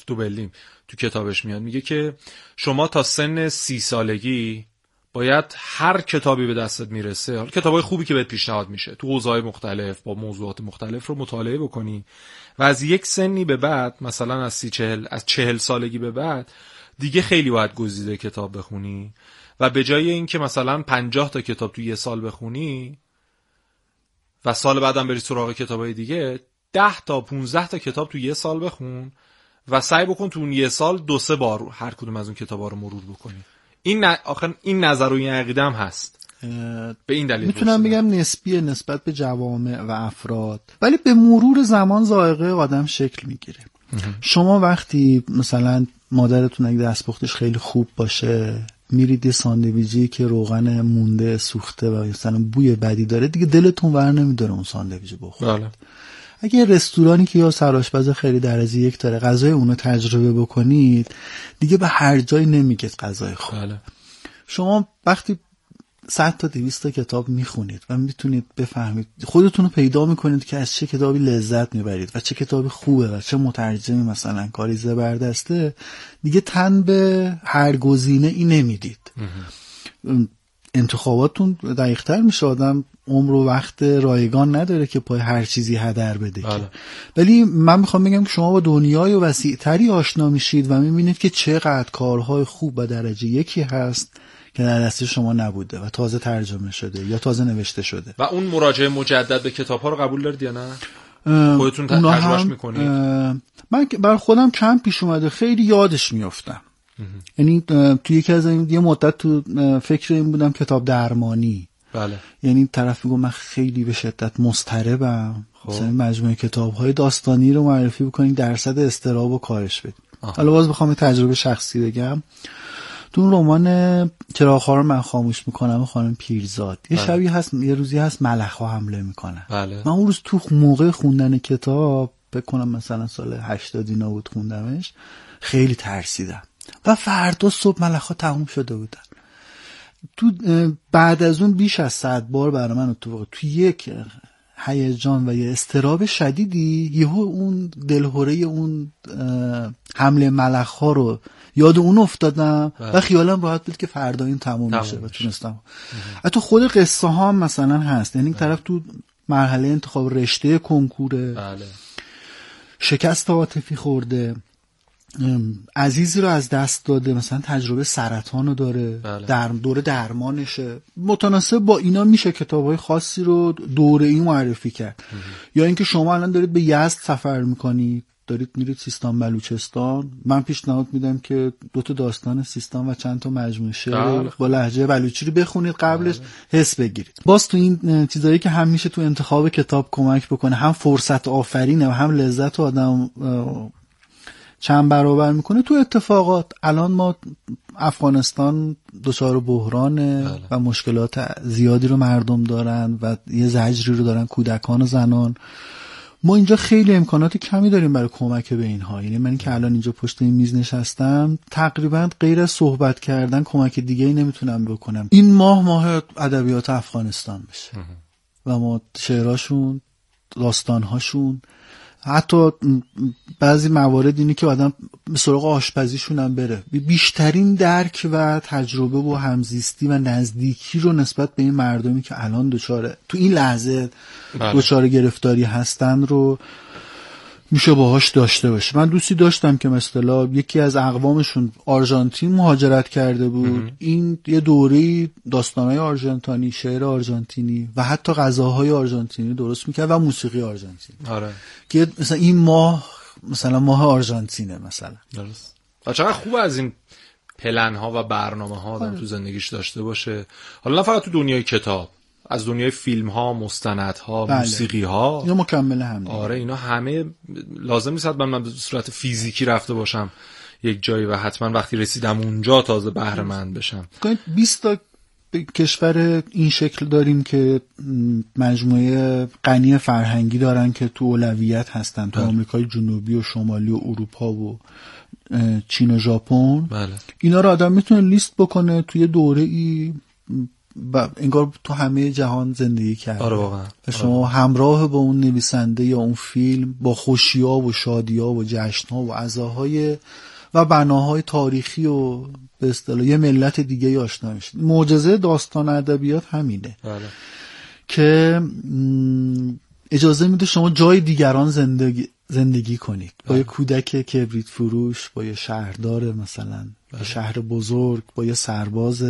دوبلیم تو کتابش میاد، میگه که شما تا سن 30 سالگی باید هر کتابی به دستت میرسه، حالا کتابای خوبی که بهت پیشنهاد میشه تو حوزه‌های مختلف با موضوعات مختلف رو مطالعه بکنی و از یک سنی به بعد، مثلا از 40 سالگی به بعد دیگه خیلی باید گزیده کتاب بخونی و به جای اینکه مثلا 50 تا کتاب تو یه سال بخونی و سال بعدم بری سراغ کتابای دیگه، 10 تا 15 تا کتاب تو یه سال بخون و سعی بکن تو اون یه سال 2-3 بار هر کدوم از اون کتابا رو مرور بکنی. آخر این نظر و این عقیده هم هست. به این دلیل میتونم بگم نسبیه نسبت به جوامع و افراد، ولی به مرور زمان ذائقه آدم شکل میگیره. شما وقتی مثلا مادرتون اگه دستپختش خیلی خوب باشه میرید یه ساندویجی که روغن مونده سوخته و مثلا بوی بدی داره، دیگه دلتون ور نمیداره اون ساندویج بخورید. اگه رستورانی که یا سرآشپز خیلی درجه یک داره غذای اونو تجربه بکنید، دیگه به هر جای نمیگید غذای خوب. شما وقتی 100 تا 200 تا کتاب میخونید و میتونید بفهمید، خودتون رو پیدا میکنید که از چه کتابی لذت میبرید و چه کتابی خوبه و چه مترجمی مثلا کاری زبردسته، دیگه تن به هر گزینه ای نمیدید. انتخاباتون دقیق‌تر میشه، آدم عمر و وقت رایگان نداره که پای هر چیزی هدر بده. ولی من میخوام بگم که شما با دنیای وسیع‌تری آشنا میشید و میبینید که چقدر کارهای خوب و درجه یکی هست که در دست شما نبوده و تازه ترجمه شده یا تازه نوشته شده. و اون مراجعه مجدد به کتاب‌ها رو قبول دارید یا نه؟ خودتون تجربهش میکنید؟ من بر خودم کم پیش اومده، خیلی یادش میافتم. یعنی تو یکی از یه مدت تو فکر این بودم کتاب درمانی. بله. یعنی طرف میگه من خیلی به شدت مضطربم، مثلا مجموعه کتاب‌های داستانی رو معرفی بکنید درصد اضطراب و کاهش بدید. حالا باز بخوام تجربه شخصی بگم، تو اون رمان چراغ‌ها رو من خاموش میکنم خانم پیرزاد یه شبی هست، یه روزی هست ملخ‌ها حمله میکنن. بله. من اون روز تو موقع خوندن کتاب بکنم مثلا سال 80 اینا بود خوندمش، خیلی ترسیدم و فردا صبح ملخ‌ها تموم شده بودن. تو بعد از اون بیش از 100 بار برای من تو یک هیجان و یه اضطراب شدیدی یهو اون دلهوره اون حمله ملخ‌ها رو یاد اون افتادم و خیالم راحت بود که فردا این تموم میشه و تونستم. حتی خود قصه ها هم مثلا هست، یعنی طرف تو مرحله انتخاب رشته کنکوره، شکست عاطفی خورده، عزیزی رو از دست داده، مثلا تجربه سرطان رو داره، دوره درمانشه، متناسب با اینا میشه کتاب‌های خاصی رو دوره‌ای معرفی کرد. یا اینکه شما الان دارید به یزد سفر میکنید، دارید میرید سیستان بلوچستان، من پیشنهاد میدم که 2 تا داستان سیستان و چند تا مجموعه شعر با لهجه بلوچی رو بخونید، قبلش حس بگیرید. باز تو این چیزایی که هم میشه تو انتخاب کتاب کمک بکنه، هم فرصت آفرینه و هم لذت آدم چند برابر میکنه. تو اتفاقات الان ما افغانستان دچار بحرانه و مشکلات زیادی رو مردم دارن و یه زجری رو دارن کودکان و زنان. ما اینجا خیلی امکانات کمی داریم برای کمک به اینها. یعنی من که الان اینجا پشت این میز نشستم تقریبا غیر از صحبت کردن کمک دیگه‌ای نمیتونم بکنم. این ماه ادبیات افغانستان بشه و ما شعراشون، داستانهاشون، حتی بعضی موارد اینی که آدم به سراغ آشپزیشون هم بره، بیشترین درک و تجربه و همزیستی و نزدیکی رو نسبت به این مردمی که الان دچار تو این لحظه دچار گرفتاری هستن رو میشه باهاش داشته باشه. من دوستی داشتم که مثلا یکی از اقوامشون آرژانتین مهاجرت کرده بود، این یه دوره داستانهای آرژانتینی، شعر آرژانتینی و حتی غذاهای آرژانتینی درست میکرد و موسیقی آرژانتینی. که مثلا این ماه آرژانتینه مثلا. درست. چقدر خوب از این پلن ها و برنامه ها آدم تو زندگیش داشته باشه. حالا نه فقط تو دنیای کتاب، از دنیای فیلم ها، مستند ها، موسیقی ها، اینا مکمل هم دیگه. آره اینا همه لازم نیست من به صورت فیزیکی رفته باشم یک جایی و حتما وقتی رسیدم اونجا تازه بهره مند بشم. 20 تا کشور این شکل داریم که مجموعه غنی فرهنگی دارن که تو اولویت هستن، تو آمریکای جنوبی و شمالی و اروپا و چین و ژاپن. اینا رو آدم میتونه لیست بکنه توی دوره‌ای انگار تو همه جهان زندگی کرده. آره واقعا. و شما همراه با اون نویسنده یا اون فیلم با خوشی‌ها و شادی‌ها و جشن‌ها و عزاهای و بناهای تاریخی و به اصطلاح یه ملت دیگه آشنا میشید. معجزه داستان ادبیات همینه. بله. که اجازه میده شما جای دیگران زندگی کنید. با یه کودک کبریت فروش، با یه شهردار مثلا یه شهر بزرگ، با یه سرباز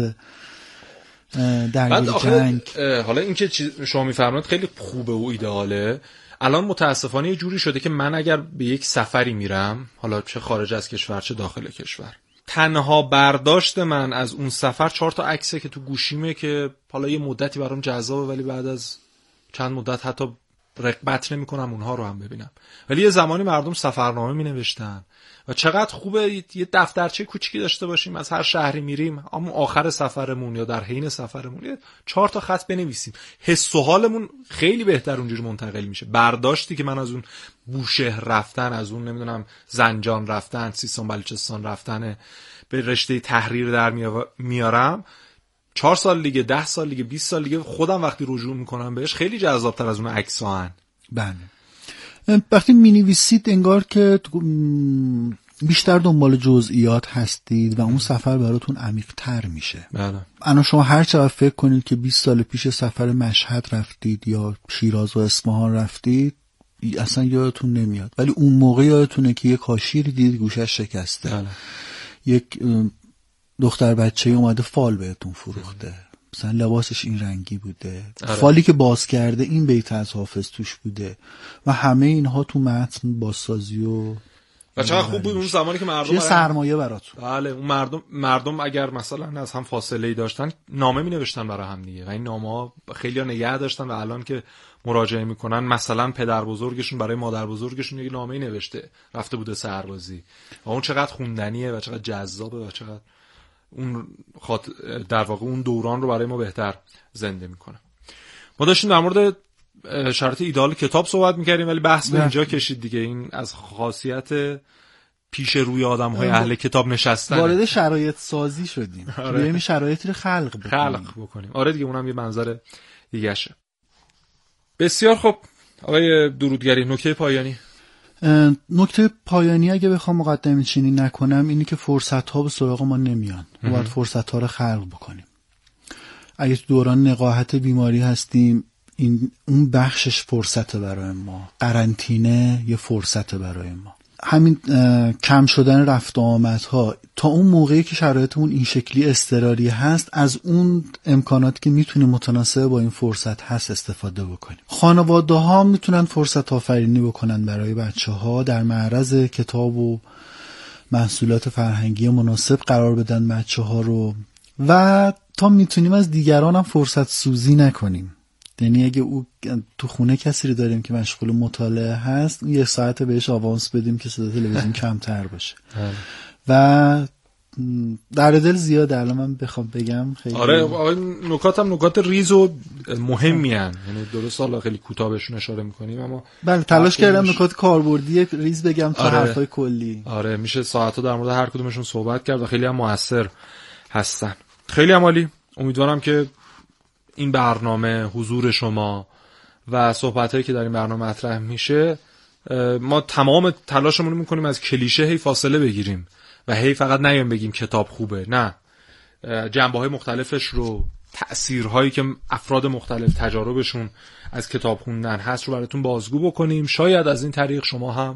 درگیر جنگ. حالا این که شما میفرمایید خیلی خوبه و ایدئاله. الان متاسفانه یه جوری شده که من اگر به یک سفری میرم، حالا چه خارج از کشور چه داخل کشور، تنها برداشت من از اون سفر 4 تا عکسه که تو گوشیمه که حالا یه مدتی برام جذابه، ولی بعد از چند مدت حتی رغبت نمی‌کنم اونها رو هم ببینم. ولی یه زمانی مردم سفرنامه می‌نوشتن و چقدر خوبه یه دفترچه کوچیکی داشته باشیم، از هر شهری میریم اما آخر سفرمون یا در حین سفرمون 4 تا خط بنویسیم. حس و حالمون خیلی بهتر اونجوری منتقل میشه. برداشتی که من از اون بوشهر رفتن، از اون نمیدونم زنجان رفتن، سیستان بلوچستان رفتن به رشته تحریر در میارم، 4 سال دیگه، 10 سال دیگه، 20 سال دیگه خودم وقتی رجوع میکنم بهش خیلی جذابتر از اون عکس‌ها. بله. وقتی مینویسید انگار که بیشتر دنبال جزئیات هستید و اون سفر براتون عمیق‌تر میشه. بله. الان شما هر چقدر فکر کنید که 20 سال پیش سفر مشهد رفتید یا شیراز و اصفهان رفتید اصلا یادتون نمیاد، ولی اون موقع یادتونه که یک کاشیری دید گوشش شکسته. بله. یک دختر بچه‌ای اومده فال بهتون فروخته، مثلا لباسش این رنگی بوده، فالی که باز کرده این بیت از حافظ توش بوده و همه اینها تو متن بازسازی و چقدر خوب بود اون زمانی که مردم یه سرمایه براتون. بله. اون مردم اگر مثلا از هم فاصله‌ای داشتن نامه می‌نوشتن برای هم دیگه و این نامه‌ها خیلی‌ها نگه داشتن و الان که مراجعه میکنن مثلا پدر بزرگشون برای مادر بزرگشون یه نامه‌ای نوشته رفته بوده سربازی و اون چقدر خوندنیه و چقدر جذابه و چقدر اون در واقع اون دوران رو برای ما بهتر زنده میکنه. ما داشتیم در مورد شرط ایدئال کتاب صحبت میکردیم ولی بحث به اینجا کشید دیگه. این از خاصیت پیش روی آدم‌های اهل کتاب نشستن وارد شرایط سازی شدیم. بریم شرایطی رو خلق بکنیم. آره دیگه اونم یه منظر دیگه شه. بسیار خب آقای درودگری، نکته پایانی. نکته پایانی اگه بخوام مقدمه چینی نکنم اینی که فرصت‌ها به سراغ ما نمیان. ما باید فرصت‌ها رو خلق بکنیم. اگه تو دوران نقاهت بیماری هستیم اون بخشش فرصته برای ما. قرنطینه یه فرصته برای ما. همین کم شدن رفت و آمدها تا اون موقعی که شرایطمون این شکلی اضطراری هست از اون امکاناتی که میتونیم متناسب با این فرصت هست استفاده بکنیم. خانواده ها میتونن فرصت آفرینی بکنن برای بچه ها، در معرض کتاب و محصولات فرهنگی مناسب قرار بدن بچه ها رو و تا میتونیم از دیگران هم فرصت سوزی نکنیم. یعنی اگه او تو خونه کسی رو داریم که مشغول مطالعه هست یه ساعت بهش آوانس بدیم که صدا تلویزیون کمتر باشه. و در دل زیاد الان من بخوام بگم خیلی آره نکاتم نکات ریز و مهمی ان، یعنی درست حالا خیلی کوتاه بهشون اشاره می‌کنیم اما بله تلاش کردم نکات کاربردی ریز بگم تا حرفای کلی. آره میشه ساعت‌ها در مورد هر کدومشون صحبت کرد و خیلی هم موثر هستن. خیلی عالی. امیدوارم که این برنامه، حضور شما و صحبتایی که در این برنامه مطرح میشه ما تمام تلاشمون رو میکنیم از کلیشه هی فاصله بگیریم و هی فقط نگیم بگیم کتاب خوبه، نه، جنبه‌های مختلفش رو، تأثیرهایی که افراد مختلف تجاربشون از کتاب خوندن هست رو براتون بازگو بکنیم. شاید از این طریق شما هم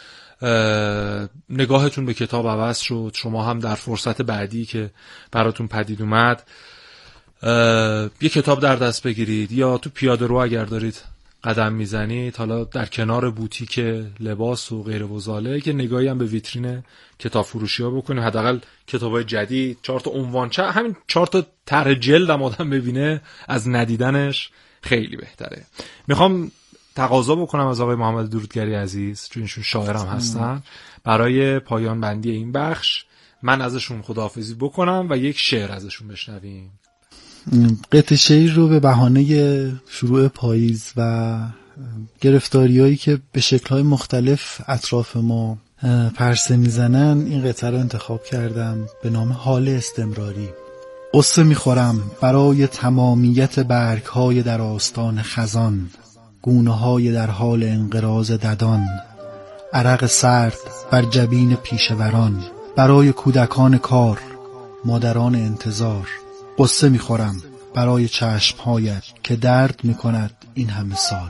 نگاهتون به کتاب عوض شد، شما هم در فرصت بعدی که براتون پدید اومد یه کتاب در دست بگیرید یا تو پیاده رو اگر دارید قدم میزنید حالا در کنار بوتیک لباس و غیره و زاله که نگاهی هم به ویترین کتاب فروشی ها بکنید. حداقل کتابای جدید 4 تا عنوان همین 4 تا طرح جلد هم آدم ببینه از ندیدنش خیلی بهتره. میخوام تقاضا بکنم از آقای محمد درودگری عزیز چون ایشون شاعرم هستن برای پایان بندی این بخش من ازشون خداحافظی بکنم و یک شعر ازشون بشنویم. قطعه شعر رو به بهانه شروع پاییز و گرفتاریایی که به شکل‌های مختلف اطراف ما پرسه میزنن این قطعه رو انتخاب کردم به نام حال استمراری. قصه میخورم برای تمامیت برگ‌های در آستان خزان، گونه‌های در حال انقراض ددان، عرق سرد بر جبین پیشوران، برای کودکان کار، مادران انتظار. قصه میخورم برای چشمهایت که درد میکند این همه سال.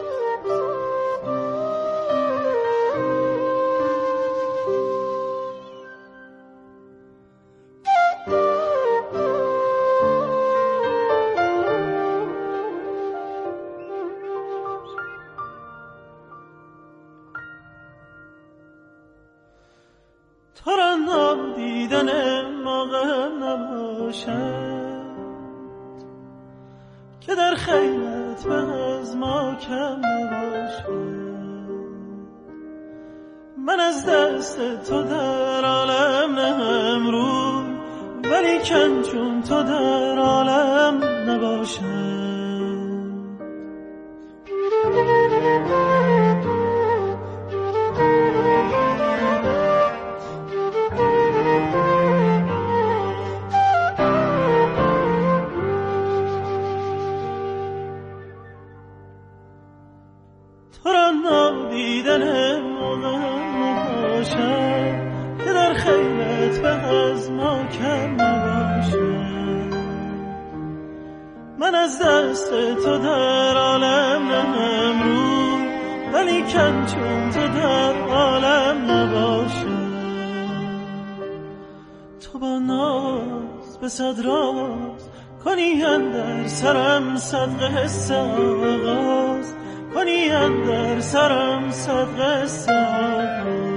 تو را نادیدن موقع نباشد که در خیلت به از ما کم نباشد. من از دست تو در عالم نهم روی، ولی کن چون تو در عالم نباشد. تو را نادیدن موقع نباشد که در خیلت به از ما کم نباشد. من از دست تو در عالم نهم روی، ولی کن چون تو در عالم نباشد. تو با ناز به صد راز کنی اندر سرم صدقه حس آغاز، کنی اندر سرم صدقه آغاز.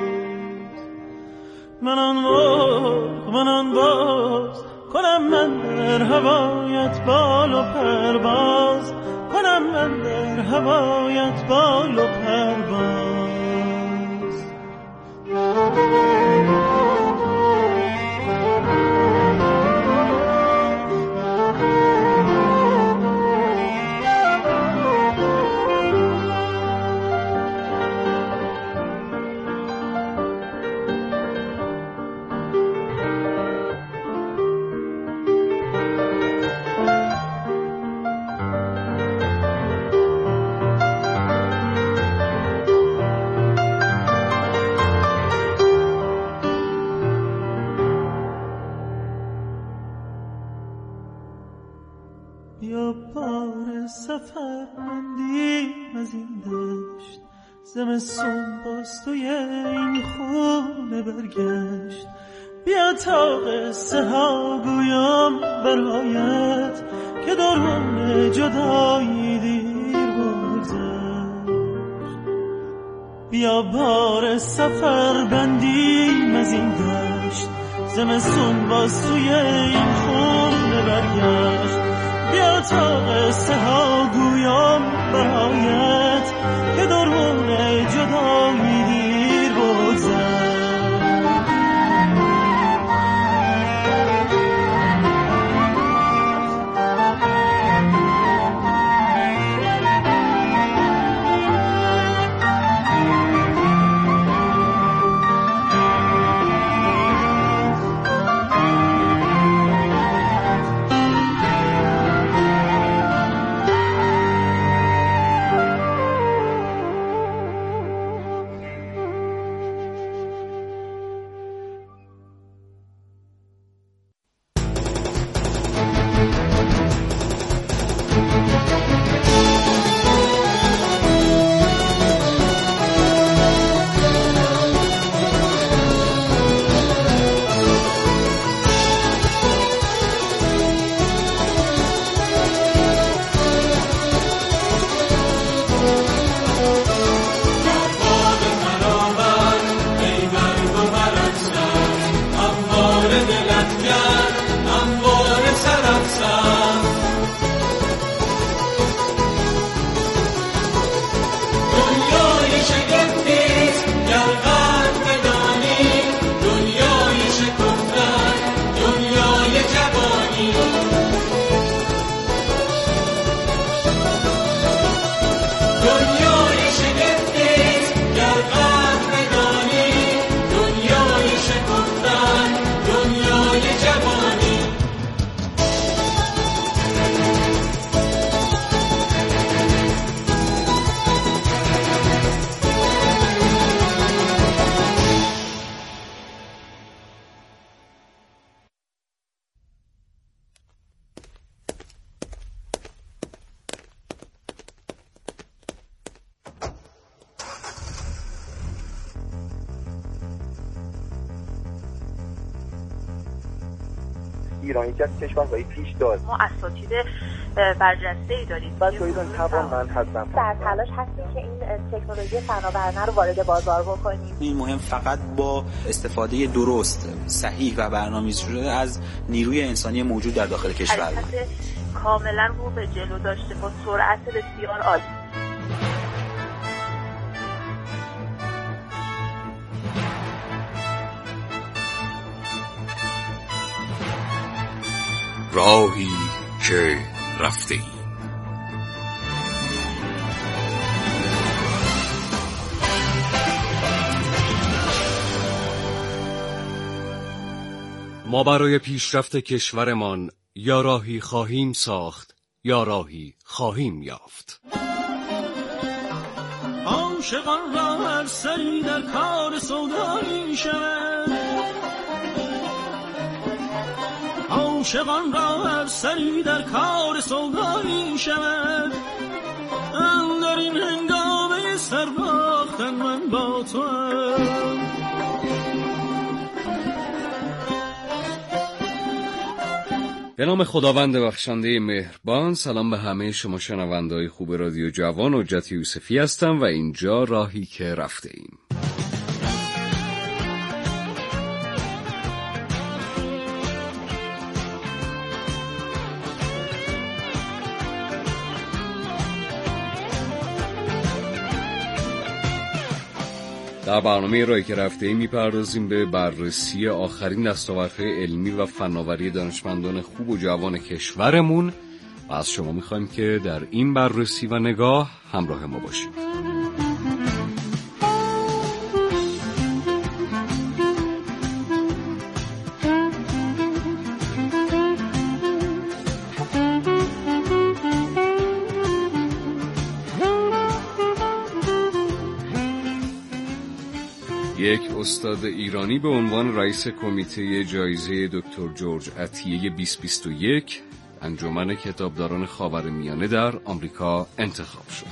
من آن باز کنم من در هوایت بال و پرواز، کنم من در هوایت بال و پرواز. بیا بار سفر بندیم از این دشت، زمستون باز توی این خونه برگشت. بیا تا قصه ها گویم برایت که درون جدایی دیر بگذشت. بیا بار سفر بندیم از این دشت، زمستون باز توی این خونه برگشت. بیا تا قصه ها گویم برایت که درون جدایی دیر بگذشت. ایران یکی از کشورهای پیشدار. ما اساتید برجسته‌ای داریم. ایران توانمند هستن. در تلاش هستیم که این تکنولوژی فناورانه رو وارد بازار بکنیم. این مهم فقط با استفاده درست، صحیح و برنامه‌ریزی شده از نیروی انسانی موجود در داخل کشور. حرکت کاملا رو به جلو داشته با سرعت بسیار عالی. راهی که رفته ایم. ما برای پیشرفت کشورمان یا راهی خواهیم ساخت یا راهی خواهیم یافت. عاشقان را هر سری در کار سودا می شود، عاشقان را هر سری در کار سودا می شود. اندر این هنگامه سرباختن من با تو به نام خداوند بخشنده مهربان. سلام به همه شما شنونده‌های خوب رادیو جوان. حجت یوسفی هستم و اینجا راهی که رفته ایم. در برنامه راهی که رفته ایم می‌پردازیم به بررسی آخرین دستاوردهای علمی و فناوری دانشمندان خوب و جوان کشورمون و از شما می‌خوایم که در این بررسی و نگاه همراه ما باشید. یک استاد ایرانی به عنوان رئیس کمیته جایزه دکتر جورج عطیه 2021 انجمن کتابداران خاورمیانه در آمریکا انتخاب شد.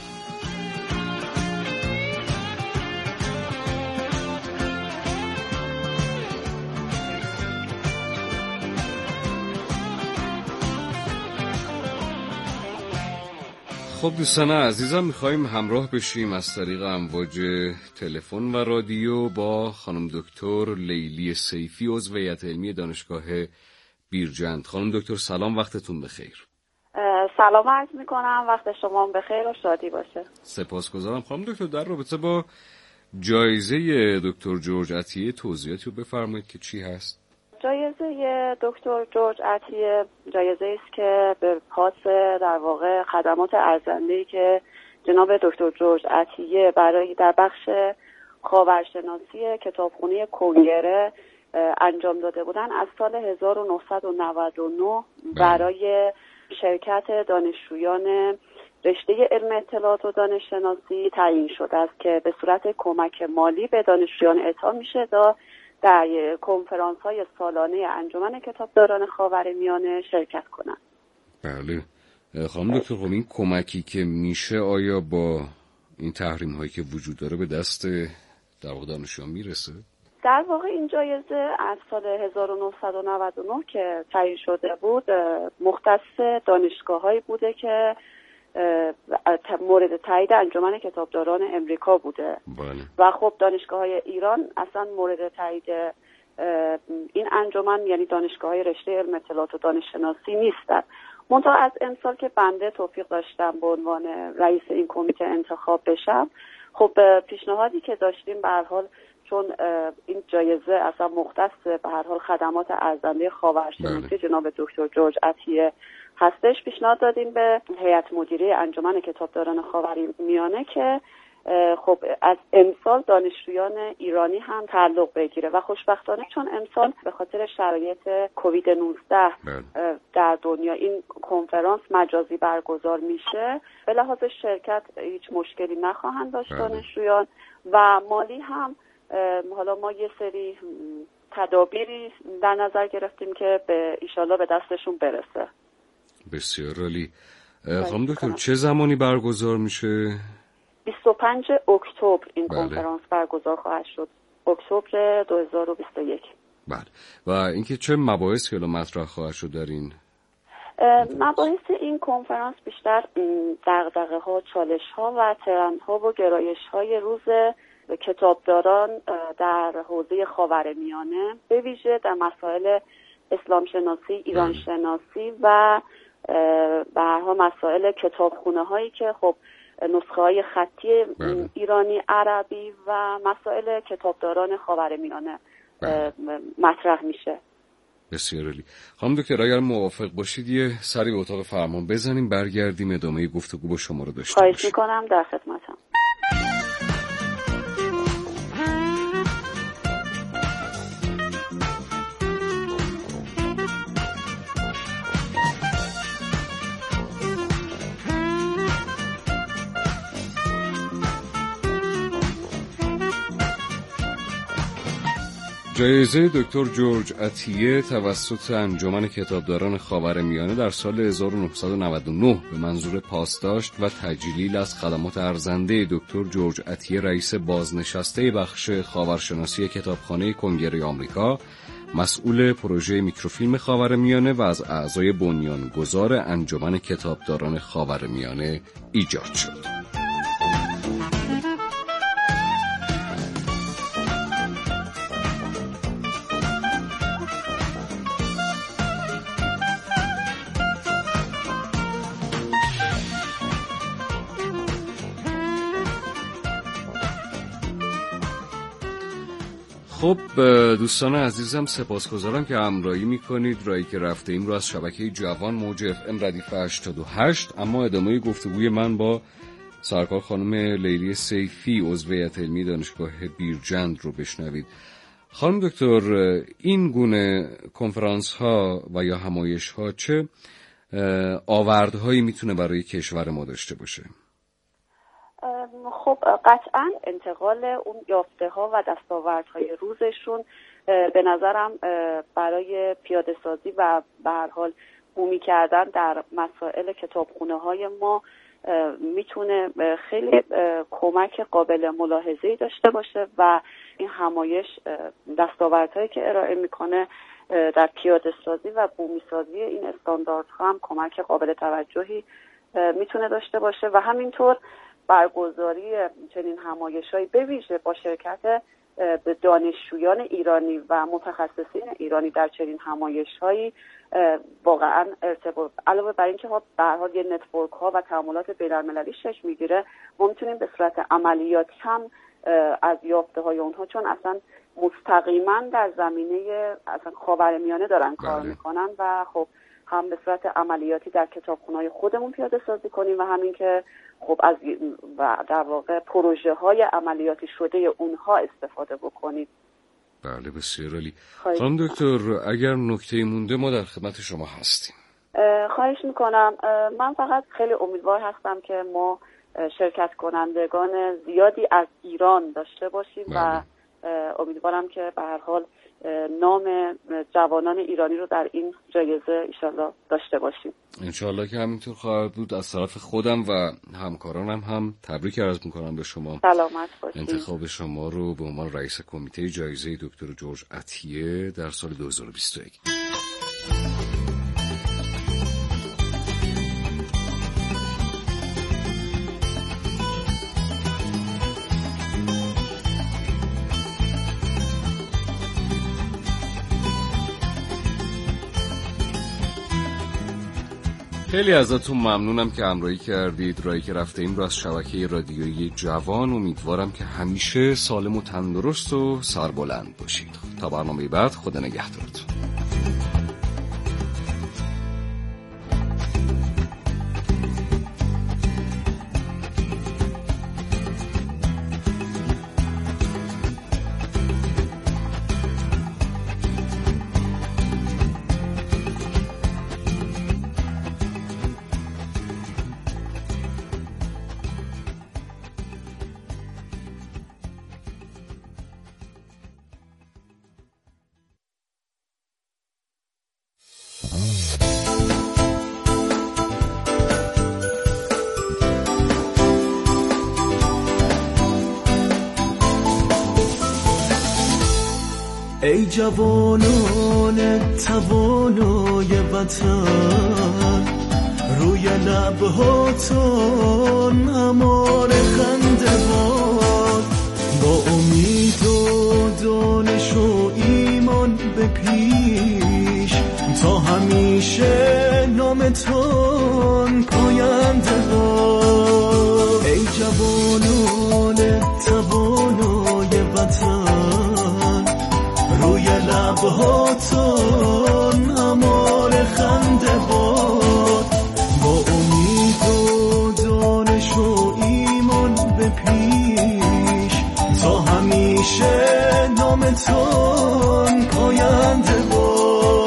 خب دوستان عزیزم، میخواییم همراه بشیم از طریق امواج تلفن و رادیو با خانم دکتر لیلی سیفی، عضو هیئت علمی دانشگاه بیرجند. خانم دکتر سلام، وقتتون بخیر. سلام عرض میکنم، وقت شما بخیر و شادی باشه. سپاسگزارم. خانم دکتر در رابطه با جایزه دکتر جورج عطیه توضیحاتی رو بفرمایید که چی هست؟ جایزه دکتر جورج عطیه جایزه است که به پاس در واقع خدمات ارزنده‌ای که جناب دکتر جورج عطیه برای در بخش خاورشناسی کتابخونه کنگره انجام داده بودن از سال 1999 برای شرکت دانشجویان رشته علم اطلاعات و دانششناسی تعیین شده است که به صورت کمک مالی به دانشجویان اعطا میشه در کنفرانس‌های سالانه انجمن کتابداران خاورمیانه شرکت کنند. بله خانم دکتر، خب این کمکی که میشه آیا با این تحریم‌هایی که وجود داره به دست در واقع دانشجویان میرسه؟ در واقع این جایزه از سال 1999 که تعیین شده بود مختص دانشگاه‌هایی بوده که مورد تایید انجمن کتابداران امریکا بوده. بله. و خب دانشگاه‌های ایران اصلا مورد تایید این انجمن یعنی دانشگاه‌های رشته علم اطلاعات و دانششناسی نیستند. منتها از امسال که بنده توفیق داشتم به عنوان رئیس این کمیته انتخاب بشم، خب پیشنهادی که داشتیم به هر حال چون این جایزه اصلا مختص به هر حال خدمات ارزنده خاورشناسی جناب دکتر جورج عطیه هستش، پیشنهاد دادیم به هیئت مدیره انجمن کتابداران خاورمیانه که خب از امسال دانشجویان ایرانی هم تعلق بگیره و خوشبختانه چون امسال به خاطر شرایط کووید 19 در دنیا این کنفرانس مجازی برگزار میشه، به لحاظ شرکت هیچ مشکلی نخواهند داشت دانشجویان و مالی هم حالا ما یه سری تدابیری در نظر گرفتیم که به ایشالا به دستشون برسه. بسیار عالی. خانم دکتر چه زمانی برگزار میشه؟ 25 اکتبر این کنفرانس برگزار خواهد شد. اکتبر 2021. بله. و اینکه چه مباحثی رو مطرح خواهد شد در این مباحث این کنفرانس بیشتر دغدغه‌ها، چالش‌ها و ترندها و گرایش‌های روز کتابداران در حوزه خاورمیانه، به ویژه در مسائل اسلام شناسی، ایران شناسی و به هر حال مسائل کتابخونه‌هایی که خب نسخه‌های خطی ایرانی عربی و مسائل کتابداران خاورمیانه مطرح میشه. بسیار عالی. خانم دکتر اگر موافق باشید یه سری به اتاق فرمان بزنیم، برگردیم ادامه گفتگو با شما رو داشته باشیم. خواهش میکنم، در خدمتم. جایزه دکتر جورج عطیه توسط انجمن کتابداران خاورمیانه در سال 1999 به منظور پاسداشت و تجلیل از خدمات ارزنده دکتر جورج عطیه رئیس بازنشسته بخش خاورشناسی کتابخانه کنگره آمریکا، مسئول پروژه میکروفیلم خاورمیانه و از اعضای بنیانگذار انجمن کتابداران خاورمیانه ایجاد شد. خب دوستان عزیزم، سپاسگزارم که همراهی میکنید. راهی که رفته ایم رو از شبکه جوان موج FM ردیف 88. اما ادامه گفتگوی من با سرکار خانم لیلی سیفی عضو هیئت علمی دانشگاه بیرجند رو بشنوید. خانم دکتر، این گونه کنفرانس ها و یا همایش ها چه آوردهایی میتونه برای کشور ما داشته باشه؟ خب قطعا انتقال اون یافته ها و دستاوردهای روزشون به نظرم برای پیاده سازی و به هر حال بومی کردن در مسائل کتابخونه های ما میتونه خیلی کمک قابل ملاحظه‌ای داشته باشه و این همایش دستاوردهایی که ارائه میکنه در پیاده سازی و بومی سازی این استانداردها هم کمک قابل توجهی میتونه داشته باشه و همینطور برگزاری چنین همایش‌هایی به ویژه با شرکت دانشجویان ایرانی و متخصصین ایرانی در چنین همایش‌هایی واقعا ارتباط، علاوه بر اینکه به هر حال یه نتورک‌ها و تعاملات بین‌المللی شکل میگیره، ما میتونیم به صورت عملیاتی هم از یافته‌های اونها، چون اصلا مستقیما در زمینه اصلا خاورمیانه دارن کار میکنن و خب هم به صورت عملیاتی در کتابخونه‌های خودمون پیاده سازی کنیم و همین که خب از و در واقع پروژه های عملیاتی شده اونها استفاده بکنید. بله بسیار عالی. خانم دکتر اگر نکته مونده ما در خدمت شما هستیم. خواهش میکنم. من فقط خیلی امیدوار هستم که ما شرکت کنندگان زیادی از ایران داشته باشیم و امیدوارم که به هر حال نام جوانان ایرانی رو در این جایزه انشالله داشته باشیم. انشالله که همینطور خواهد بود. از طرف خودم و همکارانم هم تبریک عرض میکنم به شما. سلامت باشید. انتخاب شما رو به عنوان رئیس کمیته جایزه دکتر جورج عطیه در سال 2021. خیلی ازتون ممنونم که همراهی کردید. راهی که رفته ایم رو از شبکه رادیویی جوان. امیدوارم که همیشه سالم و تندرست و سربلند باشید. تا برنامه بعد، خدا نگهدارتون. ای جوانان توانای وطن، روی لبهاتون امان خنده باد، با امید و دانش و ایمان به پیش، تا همیشه نامتون پاینده باد. ای جوانان توانای وطن، روی لبهاتون امان خنده باد، با امید و دانش و ایمان به پیش، تا همیشه نامتون پاینده باد.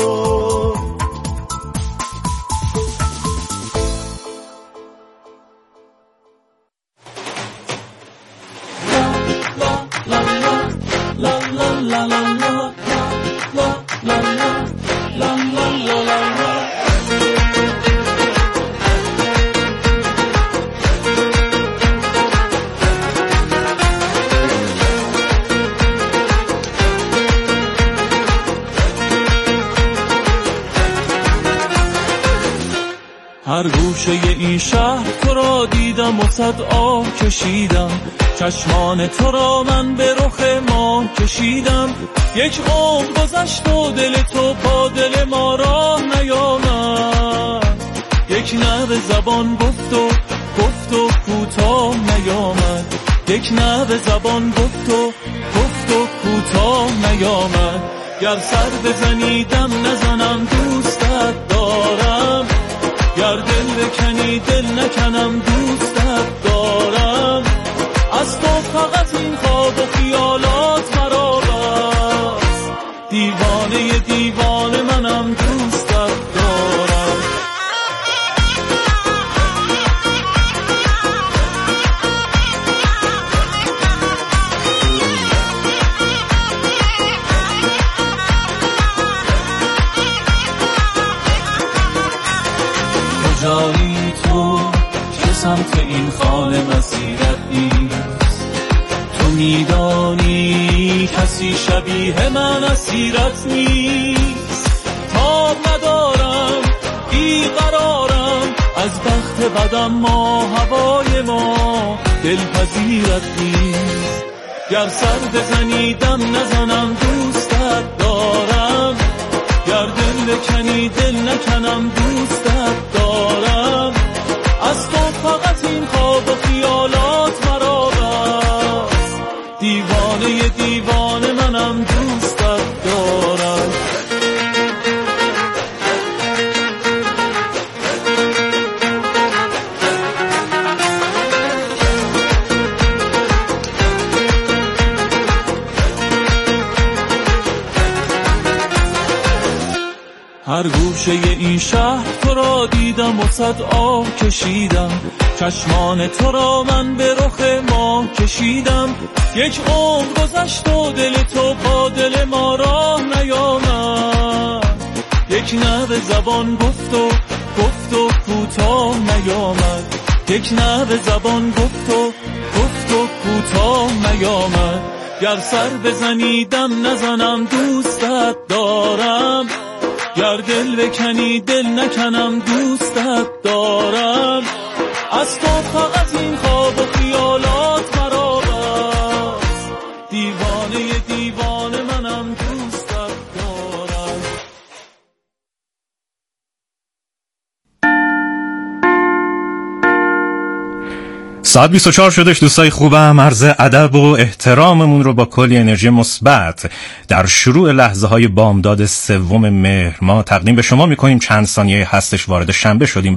هر گوشه این شهر تو را دیدم و صد آه کشیدم، چشمان تو را من به رخ ماه کشیدم. یک عمر گذشت و دل تو با دل ما را نیامد، یک نوع زبان گفت و کوتاه نیامد، یک نوع زبان گفت و کوتاه نیامد. گر سر بزنی دم نزنم دوستت دارم، گر دل بکنی دل نکنم دوستت دارم. از تو فقط این خواب و خیالات مرا بس، دیوانه منم دوستت دارم. کجایی تو که سمت این خانه مسیرت نیست، تو میدانی کسی شبیه من اسیرت نیست. تاب ندارم بیقرارم از بخت بدم، ما هوای ما دلپذیرت نیست. گر سر بزنی دم نزنم دوستت دارم، گر دل بکنی دل نکنم دوستت دارم. از تو فقط این خواب و خیالات مرا بس، دیوانه منم دوستت دارم. هر گوشه این شهر تو را دیدم و صد آه کشیدم، چشمان تو را من به رخ ماه کشیدم. یک عمر گذشت و دل تو با دل ما را نیامد، یک نوع زبان گفت و کوتاه نیامد، یک نوع زبان گفت و کوتاه نیامد. گر سر بزنی دم نزنم دوستت دارم، گر دل بکنی دل نکنم دوستت دارم. از تو فقط این خواب و خیالات مرا بس، دیوانه منم دوستت دارم. ساعت 24 شدش دوستای خوبم. عرض ادب و احتراممون رو با کلی انرژی مثبت در شروع لحظه های بامداد 3 مهر ما تقدیم به شما میکنیم. چند ثانیه هستش وارد شنبه شدیم.